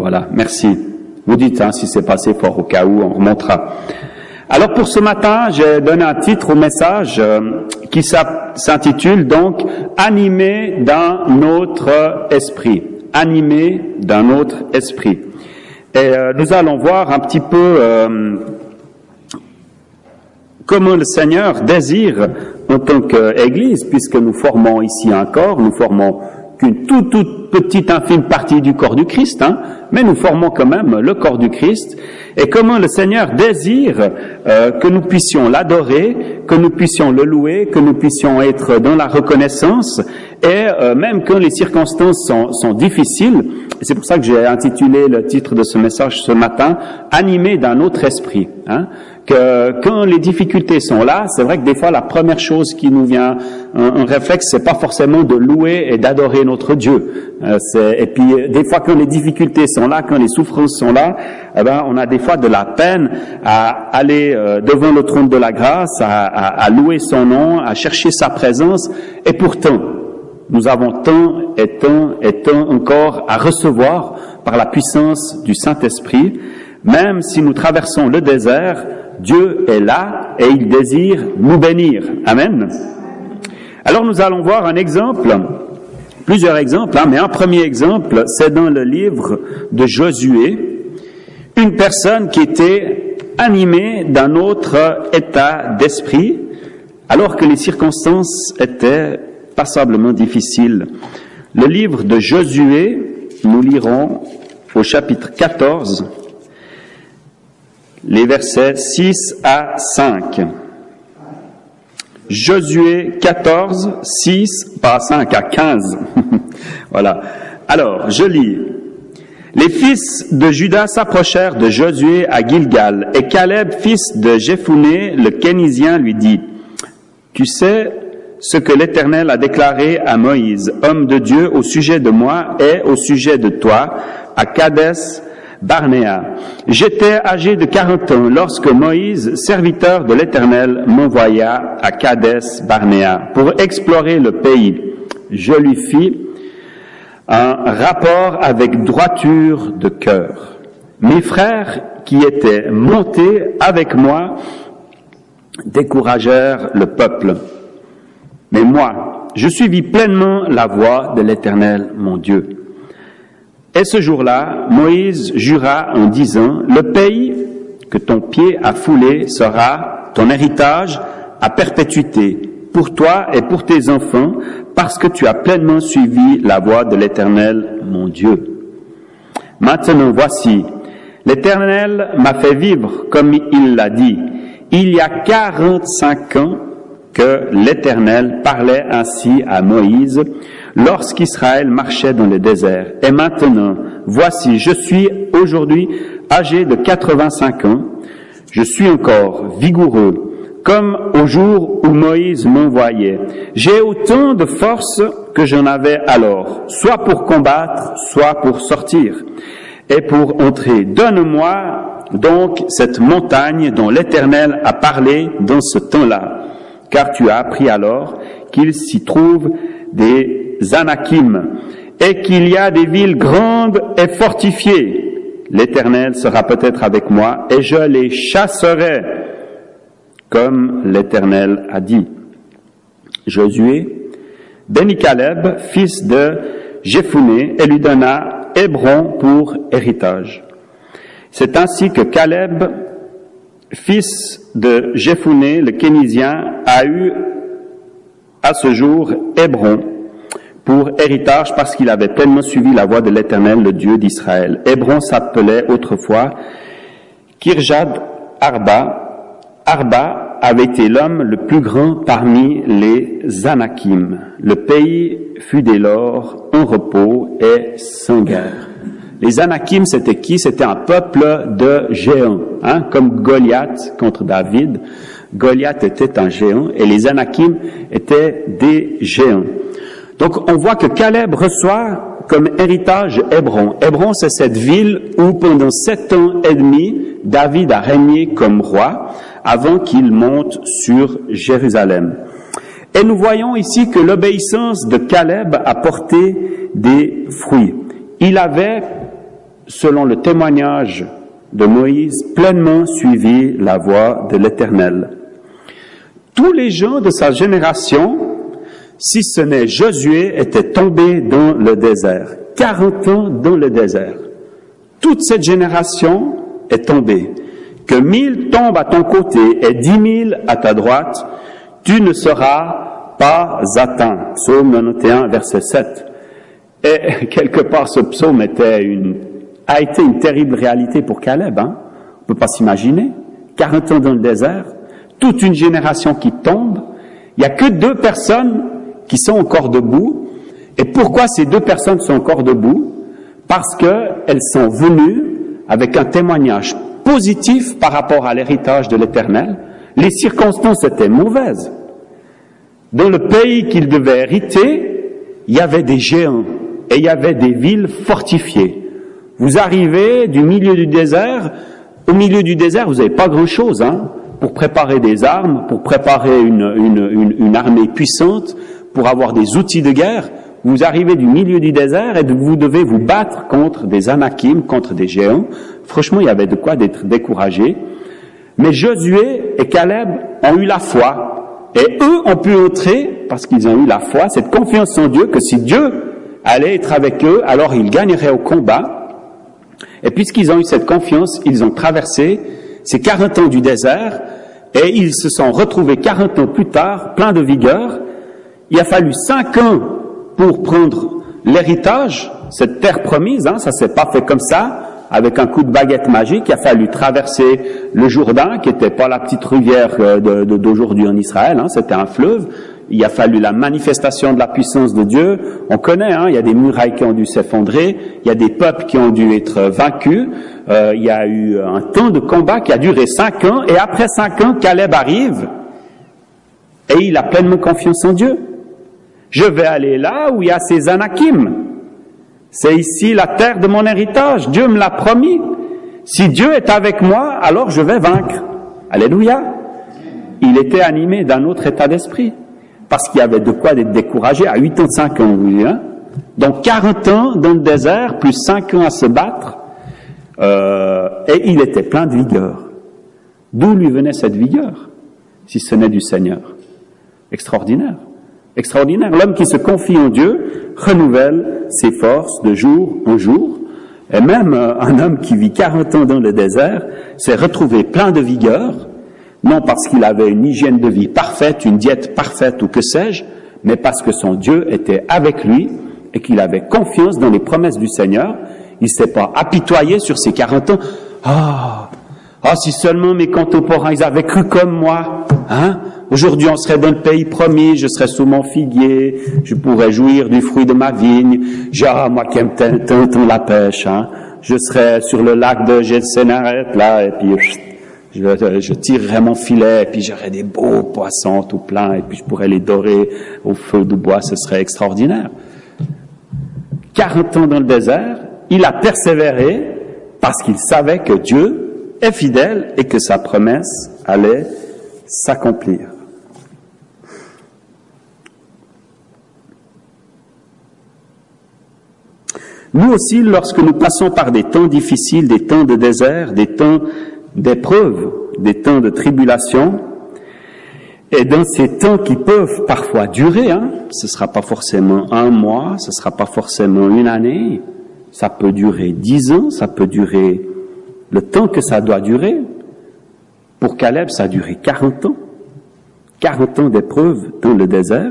Voilà, merci. Vous dites si c'est passé fort, au cas où on remontera. Alors pour ce matin, j'ai donné un titre au message qui s'intitule donc « Animé d'un autre esprit ». Animé d'un autre esprit. Et nous allons voir un petit peu comment le Seigneur désire en tant qu'Église, puisque nous formons ici un corps, nous formons qu'une toute petite infime partie du corps du Christ, mais nous formons quand même le corps du Christ, et comment le Seigneur désire que nous puissions l'adorer, que nous puissions le louer, que nous puissions être dans la reconnaissance, et même quand les circonstances sont difficiles. C'est pour ça que j'ai intitulé le titre de ce message ce matin, « Animé d'un autre esprit ». Que quand les difficultés sont là, c'est vrai que des fois la première chose qui nous vient, un réflexe, c'est pas forcément de louer et d'adorer notre Dieu. Et puis des fois quand les difficultés sont là, quand les souffrances sont là, on a des fois de la peine à aller devant le trône de la grâce, à louer son nom, à chercher sa présence. Et pourtant, nous avons tant et tant encore à recevoir par la puissance du Saint-Esprit. Même si nous traversons le désert, Dieu est là et il désire nous bénir. Amen. Alors nous allons voir un exemple, plusieurs exemples, mais un premier exemple, c'est dans le livre de Josué, une personne qui était animée d'un autre état d'esprit, alors que les circonstances étaient passablement difficiles. Le livre de Josué, nous lirons au chapitre 14, les versets 6 à 5. Josué 14, 6, pas 5, à 15. Voilà. Alors, je lis. Les fils de Juda s'approchèrent de Josué à Gilgal, et Caleb, fils de Jephouné, le Kénizien, lui dit, « Tu sais ce que l'Éternel a déclaré à Moïse, homme de Dieu, au sujet de moi et au sujet de toi, à Kadès Barnéa. J'étais âgé de 40 ans lorsque Moïse, serviteur de l'Éternel, m'envoya à Kadès Barnéa pour explorer le pays. Je lui fis un rapport avec droiture de cœur. Mes frères qui étaient montés avec moi découragèrent le peuple. Mais moi, je suivis pleinement la voie de l'Éternel, mon Dieu. Et ce jour-là, Moïse jura en disant, « Le pays que ton pied a foulé sera ton héritage à perpétuité, pour toi et pour tes enfants, parce que tu as pleinement suivi la voie de l'Éternel, mon Dieu. Maintenant, voici, l'Éternel m'a fait vivre comme il l'a dit. Il y a 45 ans que l'Éternel parlait ainsi à Moïse, lorsqu'Israël marchait dans le désert. Et maintenant, voici, je suis aujourd'hui âgé de 85 ans, je suis encore vigoureux, comme au jour où Moïse m'envoyait. J'ai autant de force que j'en avais alors, soit pour combattre, soit pour sortir, et pour entrer. Donne-moi donc cette montagne dont l'Éternel a parlé dans ce temps-là, car tu as appris alors qu'il s'y trouve des Anakim, et qu'il y a des villes grandes et fortifiées. L'Éternel sera peut-être avec moi, et je les chasserai, comme l'Éternel a dit. Josué bénit Caleb, fils de Jephouné, et lui donna Hébron pour héritage. C'est ainsi que Caleb, fils de Jephouné, le Kénizien, a eu à ce jour Hébron pour héritage parce qu'il avait pleinement suivi la voie de l'Éternel, le Dieu d'Israël. Hébron s'appelait autrefois Kirjat Arba. Arba avait été l'homme le plus grand parmi les Anakim. Le pays fut dès lors en repos et sans guerre. Les Anakim, c'était qui? C'était un peuple de géants, comme Goliath contre David. Goliath était un géant et les Anakim étaient des géants. Donc on voit que Caleb reçoit comme héritage Hébron. Hébron, c'est cette ville où pendant 7 ans et demi, David a régné comme roi avant qu'il monte sur Jérusalem. Et nous voyons ici que l'obéissance de Caleb a porté des fruits. Il avait selon le témoignage de Moïse, pleinement suivi la voie de l'Éternel. Tous les gens de sa génération, si ce n'est Josué, étaient tombés dans le désert. 40 ans dans le désert. Toute cette génération est tombée. Que 1000 tombent à ton côté et 10 000 à ta droite, tu ne seras pas atteint. Psaume 91, verset 7. Et quelque part, ce psaume a été une terrible réalité pour Caleb. On ne peut pas s'imaginer. 40 ans dans le désert, toute une génération qui tombe. Il n'y a que 2 personnes qui sont encore debout. Et pourquoi ces 2 personnes sont encore debout? Parce qu'elles sont venues avec un témoignage positif par rapport à l'héritage de l'Éternel. Les circonstances étaient mauvaises. Dans le pays qu'ils devaient hériter, il y avait des géants et il y avait des villes fortifiées. Vous arrivez du milieu du désert, au milieu du désert, vous n'avez pas grand-chose pour préparer des armes, pour préparer une armée puissante, pour avoir des outils de guerre. Vous arrivez du milieu du désert et vous devez vous battre contre des Anakim, contre des géants. Franchement, il y avait de quoi d'être découragé. Mais Josué et Caleb ont eu la foi. Et eux ont pu entrer, parce qu'ils ont eu la foi, cette confiance en Dieu, que si Dieu allait être avec eux, alors ils gagneraient au combat. Et puisqu'ils ont eu cette confiance, ils ont traversé ces 40 ans du désert et ils se sont retrouvés 40 ans plus tard, pleins de vigueur. Il a fallu 5 ans pour prendre l'héritage, cette terre promise, ça s'est pas fait comme ça, avec un coup de baguette magique. Il a fallu traverser le Jourdain, qui n'était pas la petite rivière d'aujourd'hui en Israël, c'était un fleuve. Il a fallu la manifestation de la puissance de Dieu. On connaît, il y a des murailles qui ont dû s'effondrer, il y a des peuples qui ont dû être vaincus, il y a eu un temps de combat qui a duré 5 ans, et après 5 ans, Caleb arrive, et il a pleinement confiance en Dieu. Je vais aller là où il y a ces Anakim. C'est ici la terre de mon héritage. Dieu me l'a promis. Si Dieu est avec moi, alors je vais vaincre. Alléluia. Il était animé d'un autre état d'esprit. Parce qu'il y avait de quoi être découragé à 85 ans. Donc 40 ans dans le désert, plus 5 ans à se battre. Et il était plein de vigueur. D'où lui venait cette vigueur? Si ce n'est du Seigneur. Extraordinaire. Extraordinaire. L'homme qui se confie en Dieu renouvelle ses forces de jour en jour. Et même un homme qui vit 40 ans dans le désert s'est retrouvé plein de vigueur, non parce qu'il avait une hygiène de vie parfaite, une diète parfaite ou que sais-je, mais parce que son Dieu était avec lui et qu'il avait confiance dans les promesses du Seigneur. Il ne s'est pas apitoyé sur ses 40 ans. Si seulement mes contemporains, ils avaient cru comme moi, Aujourd'hui, on serait dans le pays promis, je serais sous mon figuier, je pourrais jouir du fruit de ma vigne. Moi qui aime tant la pêche, je serais sur le lac de Gensénaret, là, et puis je tirerais mon filet, et puis j'aurais des beaux poissons tout pleins, et puis je pourrais les dorer au feu de bois, ce serait extraordinaire. 40 ans dans le désert, il a persévéré parce qu'il savait que Dieu est fidèle et que sa promesse allait s'accomplir. Nous aussi, lorsque nous passons par des temps difficiles, des temps de désert, des temps d'épreuve, des temps de tribulation, et dans ces temps qui peuvent parfois durer, ce ne sera pas forcément 1 mois, ce ne sera pas forcément 1 année, ça peut durer 10 ans, ça peut durer le temps que ça doit durer. Pour Caleb, ça a duré 40 ans. 40 ans d'épreuve dans le désert.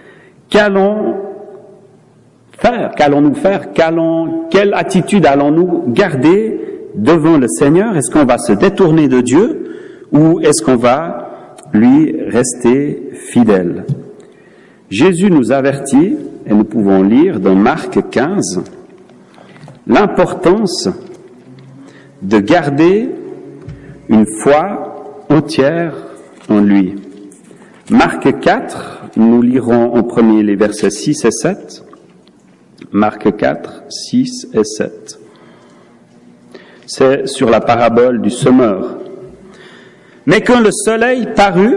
Qu'allons-nous faire? Quelle attitude allons-nous garder devant le Seigneur? Est-ce qu'on va se détourner de Dieu ou est-ce qu'on va lui rester fidèle? Jésus nous avertit, et nous pouvons lire dans Marc 15, l'importance de garder une foi entière en lui. Marc 4, nous lirons en premier les versets 6 et 7. Marc 4, 6 et 7. C'est sur la parabole du semeur. Mais quand le soleil parut,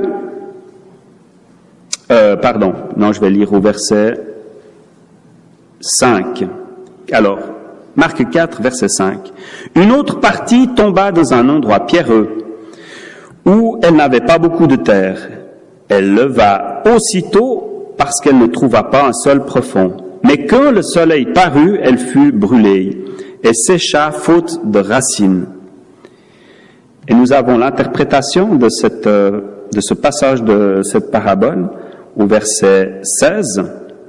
je vais lire au verset 5. Alors, Marc 4, verset 5. Une autre partie tomba dans un endroit pierreux, où elle n'avait pas beaucoup de terre. Elle leva aussitôt parce qu'elle ne trouva pas un sol profond. Mais quand le soleil parut, elle fut brûlée et sécha faute de racines. Et nous avons l'interprétation de ce passage de cette parabole au verset 16.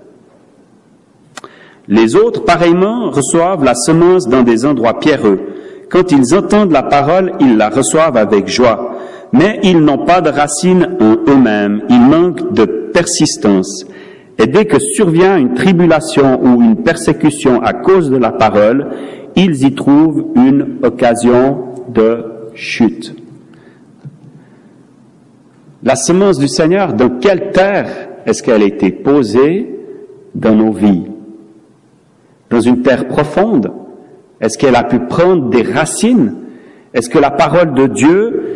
Les autres, pareillement, reçoivent la semence dans des endroits pierreux. Quand ils entendent la parole, ils la reçoivent avec joie. Mais ils n'ont pas de racines en eux-mêmes. Ils manquent de persistance. Et dès que survient une tribulation ou une persécution à cause de la parole, ils y trouvent une occasion de chute. La semence du Seigneur, dans quelle terre est-ce qu'elle a été posée dans nos vies? Dans une terre profonde? Est-ce qu'elle a pu prendre des racines? Est-ce que la parole de Dieu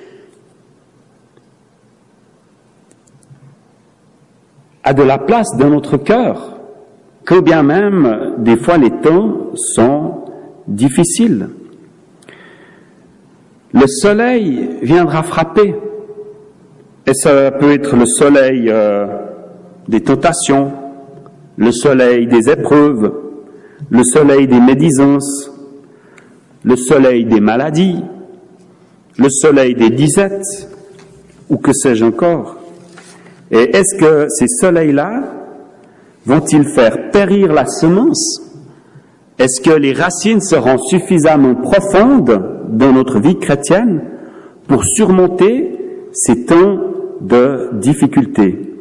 a de la place dans notre cœur, quand bien même, des fois, les temps sont difficiles. Le soleil viendra frapper, et ça peut être le soleil des tentations, le soleil des épreuves, le soleil des médisances, le soleil des maladies, le soleil des disettes, ou que sais-je encore. Et est-ce que ces soleils-là vont-ils faire périr la semence? Est-ce que les racines seront suffisamment profondes dans notre vie chrétienne pour surmonter ces temps de difficulté?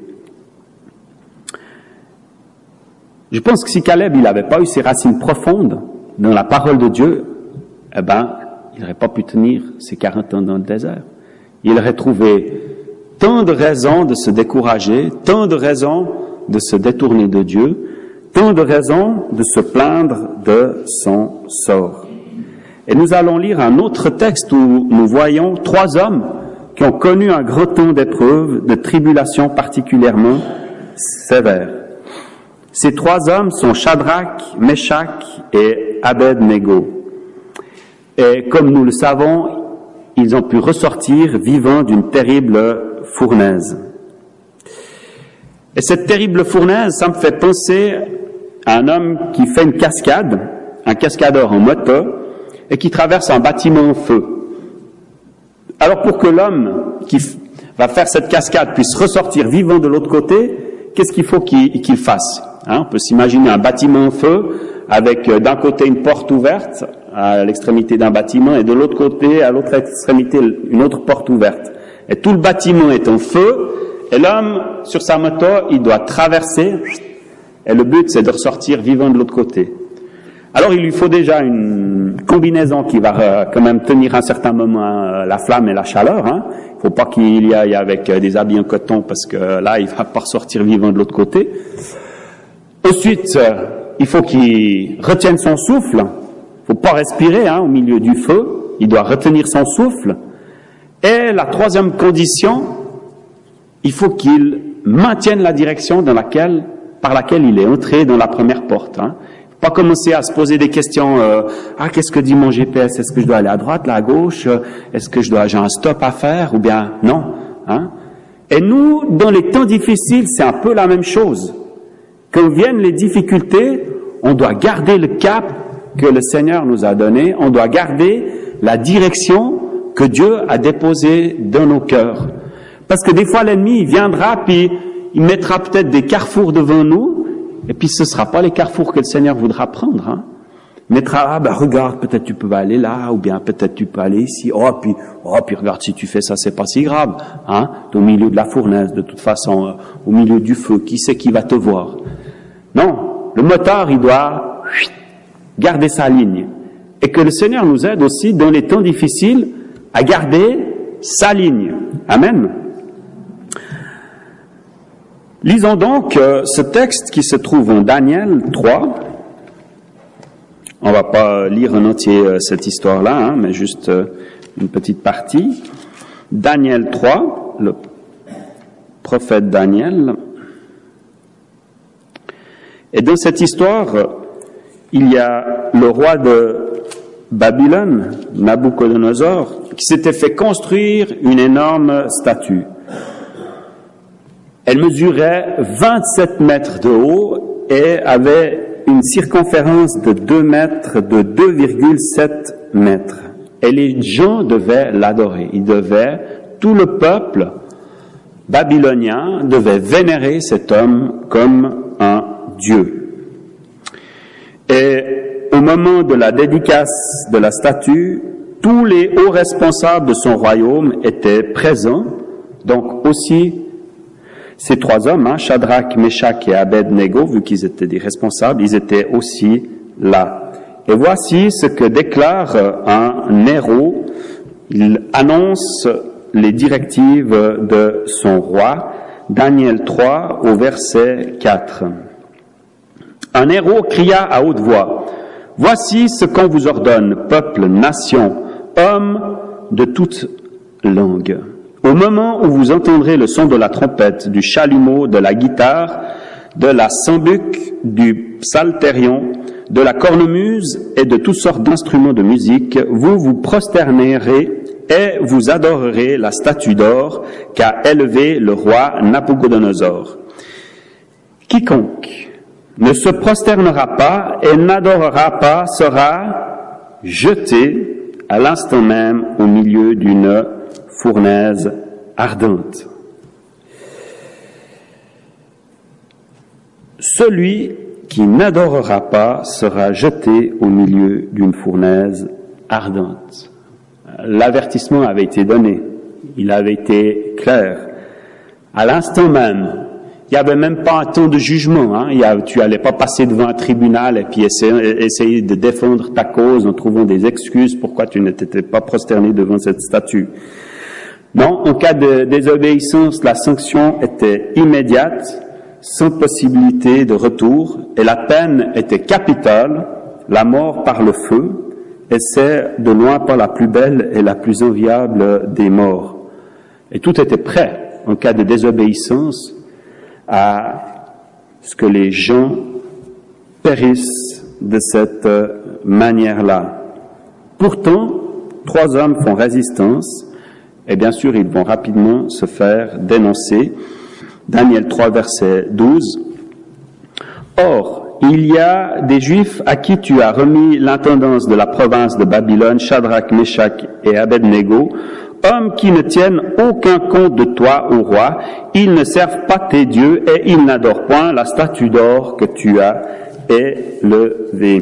Je pense que si Caleb il n'avait pas eu ces racines profondes dans la parole de Dieu, il n'aurait pas pu tenir ces 40 ans dans le désert. Il aurait trouvé tant de raisons de se décourager, tant de raisons de se détourner de Dieu, tant de raisons de se plaindre de son sort. Et nous allons lire un autre texte où nous voyons 3 hommes qui ont connu un grand temps d'épreuves, de tribulations particulièrement sévères. Ces 3 hommes sont Shadrach, Meshach et Abed-Nego. Et comme nous le savons, ils ont pu ressortir vivants d'une terrible fournaise. Et cette terrible fournaise, ça me fait penser à un homme qui fait une cascade, un cascadeur en moto, et qui traverse un bâtiment en feu. Alors pour que l'homme qui va faire cette cascade puisse ressortir vivant de l'autre côté, qu'est-ce qu'il faut qu'il fasse? On peut s'imaginer un bâtiment en feu, avec d'un côté une porte ouverte à l'extrémité d'un bâtiment, et de l'autre côté, à l'autre extrémité, une autre porte ouverte. Et tout le bâtiment est en feu, et l'homme, sur sa moto, il doit traverser, et le but, c'est de ressortir vivant de l'autre côté. Alors, il lui faut déjà une combinaison qui va quand même tenir un certain moment la flamme et la chaleur. Il ne faut pas qu'il y aille avec des habits en coton, parce que là, il va pas ressortir vivant de l'autre côté. Ensuite, il faut qu'il retienne son souffle. Il ne faut pas respirer au milieu du feu. Il doit retenir son souffle. Et la 3e condition, il faut qu'il maintienne la direction par laquelle il est entré dans la première porte. Pas commencer à se poser des questions, qu'est-ce que dit mon GPS? Est-ce que je dois aller à droite, là, à gauche? Est-ce que j'ai un stop à faire? Ou bien, non. Et nous, dans les temps difficiles, c'est un peu la même chose. Quand viennent les difficultés, on doit garder le cap que le Seigneur nous a donné, on doit garder la direction que Dieu a déposée dans nos cœurs. Parce que des fois, l'ennemi, il viendra, puis il mettra peut-être des carrefours devant nous, et puis ce ne sera pas les carrefours que le Seigneur voudra prendre. Il mettra, regarde, peut-être tu peux aller là, ou bien peut-être tu peux aller ici. Puis regarde, si tu fais ça, c'est pas si grave. Au milieu de la fournaise, de toute façon, au milieu du feu, qui c'est qui va te voir? Non, le motard, il doit garder sa ligne. Et que le Seigneur nous aide aussi, dans les temps difficiles, à garder sa ligne. Amen. Lisons donc ce texte qui se trouve en Daniel 3. On va pas lire en entier cette histoire-là, mais juste une petite partie. Daniel 3, le prophète Daniel. Et dans cette histoire, il y a le roi de Babylone, Nabuchodonosor, qui s'était fait construire une énorme statue. Elle mesurait 27 mètres de haut et avait une circonférence de 2 mètres, de 2,7 mètres. Et les gens devaient l'adorer. Tout le peuple babylonien devait vénérer cet homme comme un dieu. Et au moment de la dédicace de la statue, tous les hauts responsables de son royaume étaient présents, donc aussi ces 3 hommes, Shadrach, Meshach et Abed-Nego, vu qu'ils étaient des responsables, ils étaient aussi là. Et voici ce que déclare un héros. Il annonce les directives de son roi, Daniel 3 au verset 4. Un héros cria à haute voix, « Voici ce qu'on vous ordonne, peuple, nation, hommes de toute langue. Au moment où vous entendrez le son de la trompette, du chalumeau, de la guitare, de la sambuc, du psalterion, de la cornemuse et de toutes sortes d'instruments de musique, vous vous prosternerez et vous adorerez la statue d'or qu'a élevée le roi Nabuchodonosor. Quiconque ne se prosternera pas et n'adorera pas sera jeté à l'instant même au milieu d'une fournaise ardente. Celui qui n'adorera pas sera jeté au milieu d'une fournaise ardente. L'avertissement avait été donné, il avait été clair. À l'instant même, il n'y avait même pas un temps de jugement. Tu n'allais pas passer devant un tribunal et puis essayer de défendre ta cause en trouvant des excuses pourquoi tu ne t'étais pas prosterné devant cette statue. Non, en cas de désobéissance, la sanction était immédiate, sans possibilité de retour, et la peine était capitale, la mort par le feu, et c'est de loin pas la plus belle et la plus enviable des morts. Et tout était prêt, en cas de désobéissance, à ce que les gens périssent de cette manière-là. Pourtant, 3 hommes font résistance, et bien sûr, ils vont rapidement se faire dénoncer. Daniel 3, verset 12. Or, il y a des Juifs à qui tu as remis l'intendance de la province de Babylone, Shadrach, Meshach et Abed-Nego, hommes qui ne tiennent aucun compte de toi, ô roi. Ils ne servent pas tes dieux et ils n'adorent point la statue d'or que tu as élevée.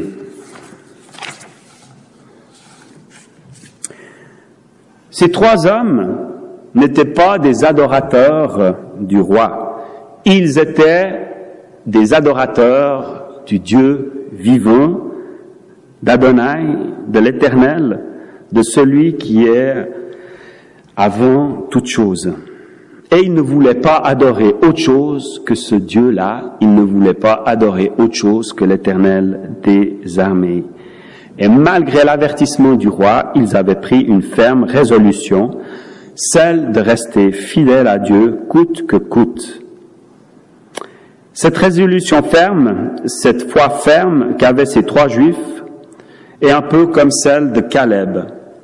Ces 3 hommes n'étaient pas des adorateurs du roi. Ils étaient des adorateurs du Dieu vivant, d'Adonai, de l'Éternel, de celui qui est avant toute chose. Et ils ne voulaient pas adorer autre chose que ce Dieu-là. Ils ne voulaient pas adorer autre chose que l'Éternel des armées. Et malgré l'avertissement du roi, ils avaient pris une ferme résolution, celle de rester fidèles à Dieu coûte que coûte. Cette résolution ferme, cette foi ferme qu'avaient ces 3 Juifs, est un peu comme celle de Caleb.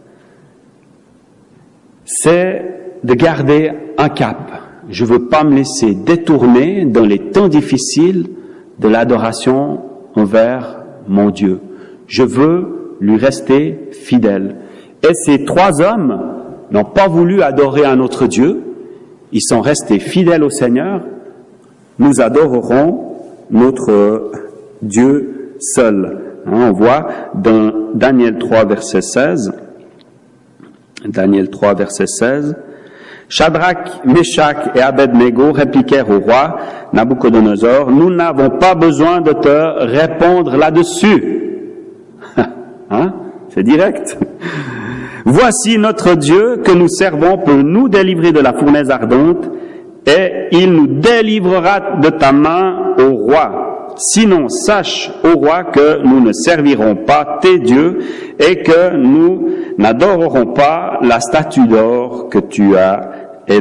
C'est de garder un cap. Je ne veux pas me laisser détourner dans les temps difficiles de l'adoration envers mon Dieu. Je veux lui rester fidèle. Et ces 3 hommes n'ont pas voulu adorer un autre Dieu. Ils sont restés fidèles au Seigneur. Nous adorerons notre Dieu seul. On voit dans Daniel 3, verset 16. Daniel 3, verset 16. Shadrach, Meshach et Abed-Nego répliquèrent au roi Nabuchodonosor, « Nous n'avons pas besoin de te répondre là-dessus. » C'est direct. « Voici notre Dieu que nous servons peut nous délivrer de la fournaise ardente et il nous délivrera de ta main au roi. Sinon, sache, ô roi, que nous ne servirons pas tes dieux et que nous n'adorerons pas la statue d'or que tu as élevée. »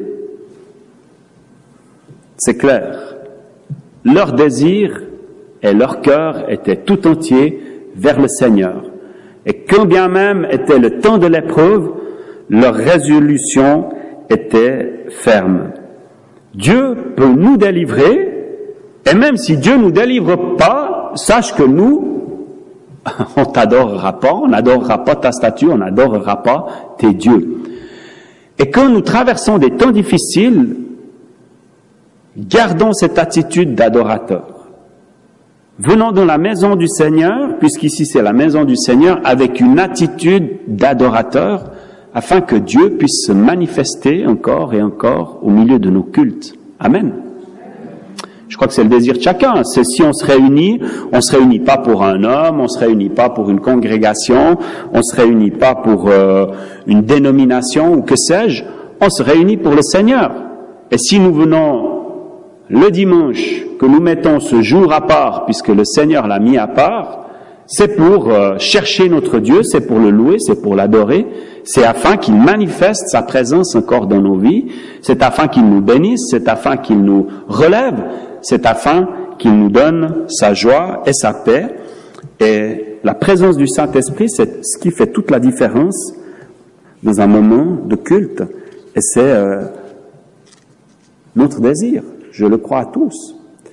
C'est clair. Leur désir et leur cœur était tout entier vers le Seigneur. Et quand bien même était le temps de l'épreuve, leur résolution était ferme. Dieu peut nous délivrer, et même si Dieu nous délivre pas, sache que nous, on t'adorera pas, on n'adorera pas ta statue, on n'adorera pas tes dieux. Et quand nous traversons des temps difficiles, gardons cette attitude d'adorateur. Venons dans la maison du Seigneur, puisqu'ici c'est la maison du Seigneur, avec une attitude d'adorateur, afin que Dieu puisse se manifester encore et encore au milieu de nos cultes. Amen. Je crois que c'est le désir de chacun. C'est si on se réunit pas pour un homme, on se réunit pas pour une congrégation, on se réunit pas pour une dénomination ou que sais-je, on se réunit pour le Seigneur. Et si nous venons le dimanche, que nous mettons ce jour à part, puisque le Seigneur l'a mis à part, c'est pour chercher notre Dieu, c'est pour le louer, c'est pour l'adorer, c'est afin qu'il manifeste sa présence encore dans nos vies, c'est afin qu'il nous bénisse, c'est afin qu'il nous relève, c'est afin qu'il nous donne sa joie et sa paix. Et la présence du Saint-Esprit, c'est ce qui fait toute la différence dans un moment de culte. Et c'est notre désir, je le crois à tous.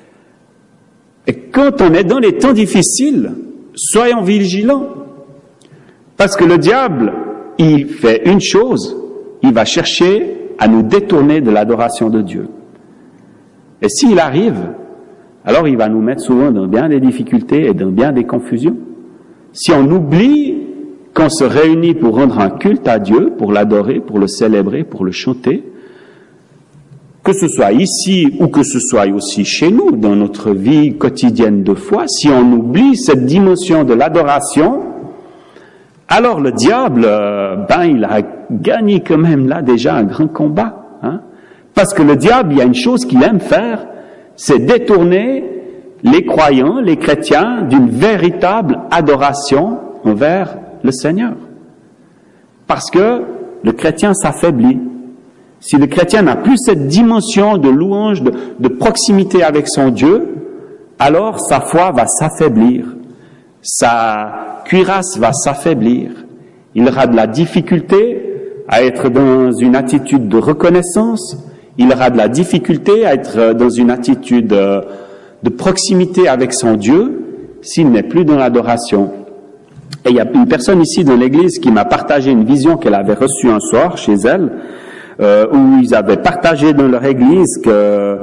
Et quand on est dans les temps difficiles, soyons vigilants. Parce que le diable, il fait une chose, il va chercher à nous détourner de l'adoration de Dieu. Et s'il arrive, alors il va nous mettre souvent dans bien des difficultés et dans bien des confusions. Si on oublie qu'on se réunit pour rendre un culte à Dieu, pour l'adorer, pour le célébrer, pour le chanter, que ce soit ici ou que ce soit aussi chez nous, dans notre vie quotidienne de foi, si on oublie cette dimension de l'adoration, alors le diable, il a gagné quand même là déjà un grand combat. Hein? Parce que le diable, il y a une chose qu'il aime faire, c'est détourner les croyants, les chrétiens, d'une véritable adoration envers le Seigneur. Parce que le chrétien s'affaiblit. Si le chrétien n'a plus cette dimension de louange, de proximité avec son Dieu, alors sa foi va s'affaiblir. Sa cuirasse va s'affaiblir. Il aura de la difficulté à être dans une attitude de reconnaissance. Il aura de la difficulté à être dans une attitude de proximité avec son Dieu s'il n'est plus dans l'adoration. Et il y a une personne ici dans l'église qui m'a partagé une vision qu'elle avait reçue un soir chez elle, où ils avaient partagé dans leur église que,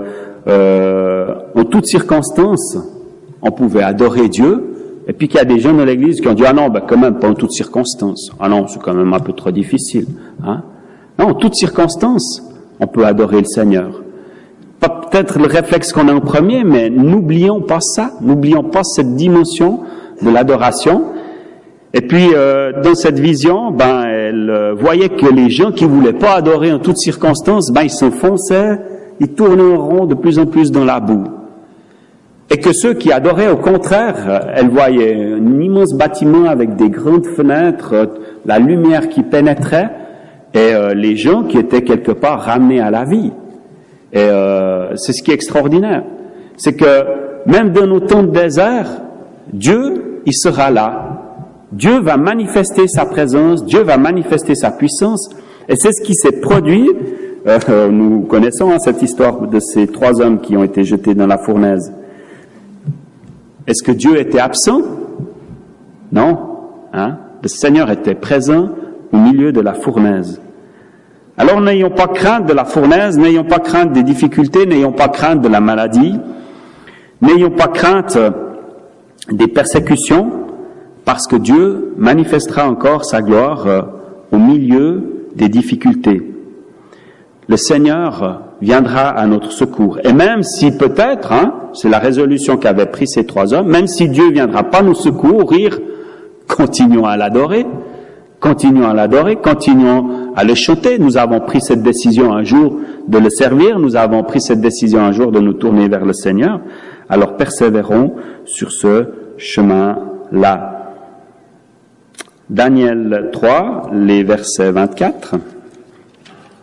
en toutes circonstances, on pouvait adorer Dieu. Et puis qu'il y a des gens dans l'église qui ont dit « Ah non, quand même, pas en toutes circonstances. Ah non, c'est quand même un peu trop difficile. Hein? » Non, en toutes circonstances, on peut adorer le Seigneur. Pas peut-être le réflexe qu'on a en premier, mais n'oublions pas ça. N'oublions pas cette dimension de l'adoration. Et puis, dans cette vision, elle voyait que les gens qui voulaient pas adorer en toutes circonstances, ils s'enfonçaient, ils tournaient en rond de plus en plus dans la boue. Et que ceux qui adoraient, au contraire, elle voyait un immense bâtiment avec des grandes fenêtres, la lumière qui pénétrait, et les gens qui étaient quelque part ramenés à la vie. Et c'est ce qui est extraordinaire. C'est que même dans nos temps de désert, Dieu, il sera là. Dieu va manifester sa présence, Dieu va manifester sa puissance. Et c'est ce qui s'est produit. Nous connaissons cette histoire de ces 3 hommes qui ont été jetés dans la fournaise. Est-ce que Dieu était absent? Non. Hein? Le Seigneur était présent au milieu de la fournaise. Alors n'ayons pas crainte de la fournaise, n'ayons pas crainte des difficultés, n'ayons pas crainte de la maladie, n'ayons pas crainte des persécutions, parce que Dieu manifestera encore sa gloire au milieu des difficultés. Le Seigneur viendra à notre secours. Et même si peut-être, c'est la résolution qu'avaient pris ces 3 hommes, même si Dieu ne viendra pas nous secourir, continuons à l'adorer, continuons à l'adorer, continuons à le chanter. Nous avons pris cette décision un jour de le servir, nous avons pris cette décision un jour de nous tourner vers le Seigneur, alors persévérons sur ce chemin-là. Daniel 3, les versets 24.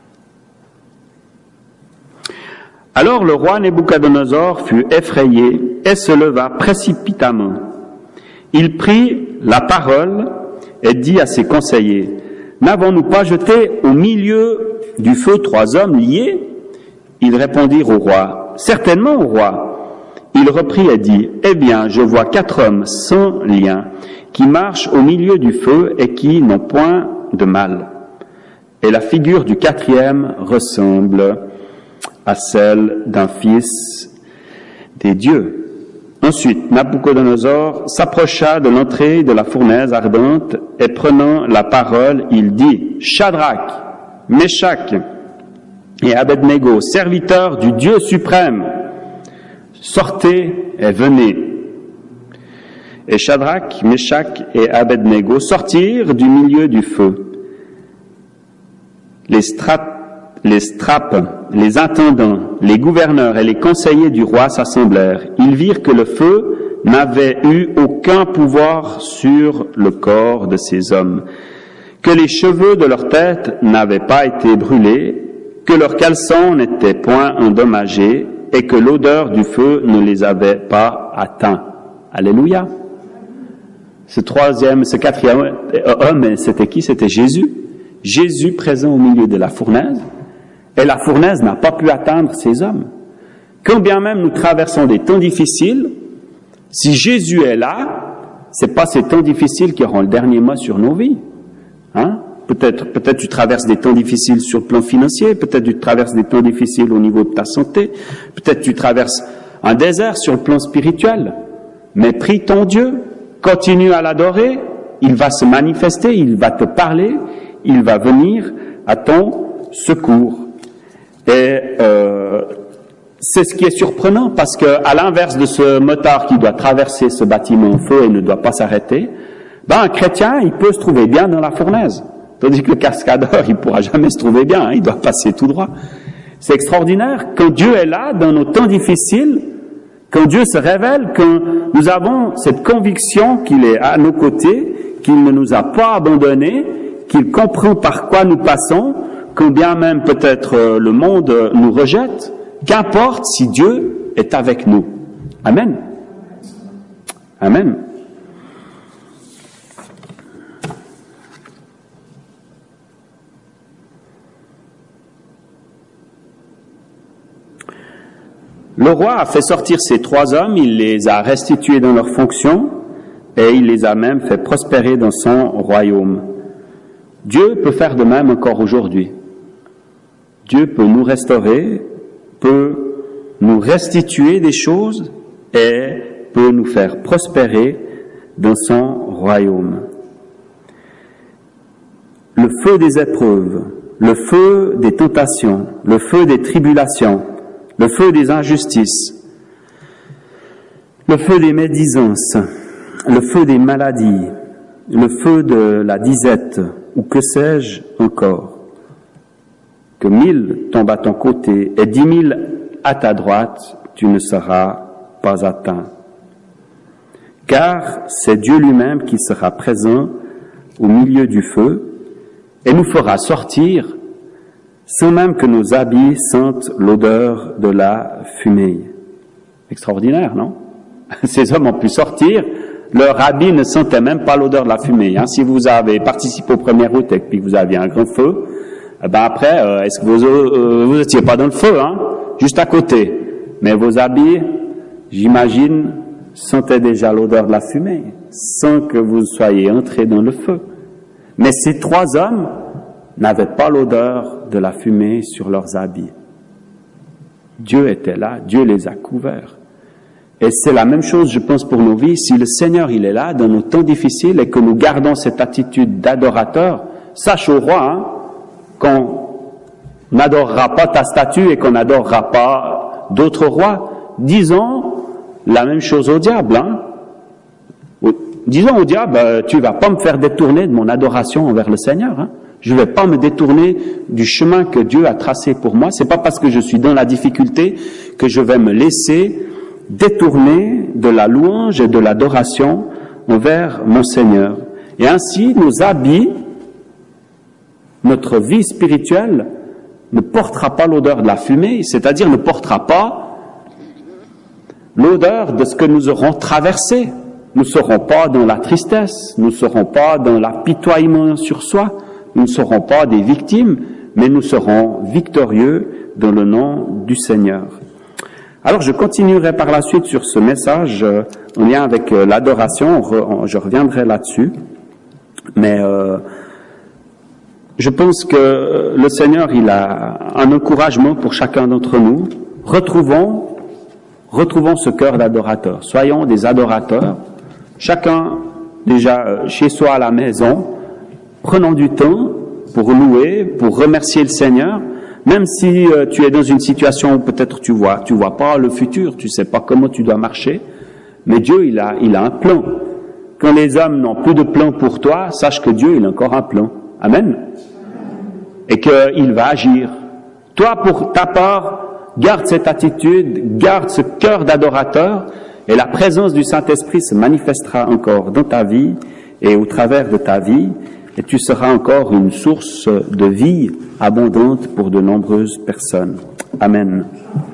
Alors le roi Nebuchadnezzar fut effrayé et se leva précipitamment. Il prit la parole et dit à ses conseillers, « N'avons-nous pas jeté au milieu du feu 3 hommes liés ?» Ils répondirent au roi, « Certainement au roi. » Il reprit et dit, « Eh bien, je vois 4 hommes sans lien, qui marchent au milieu du feu et qui n'ont point de mal. » Et la figure du 4e ressemble à celle d'un fils des dieux. Ensuite, Nabuchodonosor s'approcha de l'entrée de la fournaise ardente et prenant la parole, il dit, « Shadrach, Meshach et Abednego, serviteurs du Dieu suprême, sortez et venez. » Et Shadrach, Meshach et Abednego sortirent du milieu du feu. Les strapes, les intendants, les gouverneurs et les conseillers du roi s'assemblèrent. Ils virent que le feu n'avait eu aucun pouvoir sur le corps de ces hommes, que les cheveux de leur tête n'avaient pas été brûlés, que leurs caleçons n'étaient point endommagés et que l'odeur du feu ne les avait pas atteints. Alléluia. Ce 4e homme, c'était qui? C'était Jésus. Jésus présent au milieu de la fournaise, et la fournaise n'a pas pu atteindre ces hommes. Quand bien même nous traversons des temps difficiles, si Jésus est là, c'est pas ces temps difficiles qui auront le dernier mot sur nos vies. Hein? Peut-être tu traverses des temps difficiles sur le plan financier, peut-être tu traverses des temps difficiles au niveau de ta santé, peut-être tu traverses un désert sur le plan spirituel. Mais prie ton Dieu, continue à l'adorer, il va se manifester, il va te parler, il va venir à ton secours. Et c'est ce qui est surprenant, parce que à l'inverse de ce motard qui doit traverser ce bâtiment en feu et ne doit pas s'arrêter, un chrétien, il peut se trouver bien dans la fournaise. Tandis que le cascadeur, il pourra jamais se trouver bien, hein, il doit passer tout droit. C'est extraordinaire. Quand Dieu est là, dans nos temps difficiles, quand Dieu se révèle, quand nous avons cette conviction qu'il est à nos côtés, qu'il ne nous a pas abandonnés, qu'il comprend par quoi nous passons, quand bien même peut-être le monde nous rejette, qu'importe si Dieu est avec nous. Amen. Amen. Le roi a fait sortir ces 3 hommes, il les a restitués dans leurs fonctions et il les a même fait prospérer dans son royaume. Dieu peut faire de même encore aujourd'hui. Dieu peut nous restaurer, peut nous restituer des choses et peut nous faire prospérer dans son royaume. Le feu des épreuves, le feu des tentations, le feu des tribulations, le feu des injustices, le feu des médisances, le feu des maladies, le feu de la disette, ou que sais-je encore, que 1000 tombent à ton côté et 10 000 à ta droite, tu ne seras pas atteint. Car c'est Dieu lui-même qui sera présent au milieu du feu et nous fera sortir sans même que nos habits sentent l'odeur de la fumée. Extraordinaire, non? Ces hommes ont pu sortir, leurs habits ne sentaient même pas l'odeur de la fumée. Hein. Si vous avez participé aux premières routes et puis que vous aviez un grand feu, après, est-ce que vous étiez pas dans le feu, hein? Juste à côté. Mais vos habits, j'imagine, sentaient déjà l'odeur de la fumée, sans que vous soyez entrés dans le feu. Mais ces 3 hommes n'avaient pas l'odeur de la fumée sur leurs habits. Dieu était là, Dieu les a couverts. Et c'est la même chose, je pense, pour nos vies. Si le Seigneur, il est là, dans nos temps difficiles, et que nous gardons cette attitude d'adorateur, sache au roi, hein, qu'on n'adorera pas ta statue et qu'on n'adorera pas d'autres rois. Disons la même chose au diable, hein. Disons au diable, tu vas pas me faire détourner de mon adoration envers le Seigneur, hein. Je vais pas me détourner du chemin que Dieu a tracé pour moi. C'est pas parce que je suis dans la difficulté que je vais me laisser détourner de la louange et de l'adoration envers mon Seigneur. Et ainsi, nos habits, notre vie spirituelle ne portera pas l'odeur de la fumée, c'est-à-dire ne portera pas l'odeur de ce que nous aurons traversé. Nous ne serons pas dans la tristesse, nous ne serons pas dans l'apitoiement sur soi, nous ne serons pas des victimes, mais nous serons victorieux dans le nom du Seigneur. Alors je continuerai par la suite sur ce message en lien avec l'adoration, je reviendrai là-dessus, mais je pense que le Seigneur, il a un encouragement pour chacun d'entre nous. Retrouvons ce cœur d'adorateur, soyons des adorateurs, chacun déjà chez soi à la maison, prenons du temps pour louer, pour remercier le Seigneur, même si tu es dans une situation où peut-être tu vois pas le futur, tu sais pas comment tu dois marcher, mais Dieu, il a un plan. Quand les hommes n'ont plus de plan pour toi, sache que Dieu, il a encore un plan. Amen. Et qu'il va agir. Toi, pour ta part, garde cette attitude, garde ce cœur d'adorateur, et la présence du Saint-Esprit se manifestera encore dans ta vie et au travers de ta vie, et tu seras encore une source de vie abondante pour de nombreuses personnes. Amen.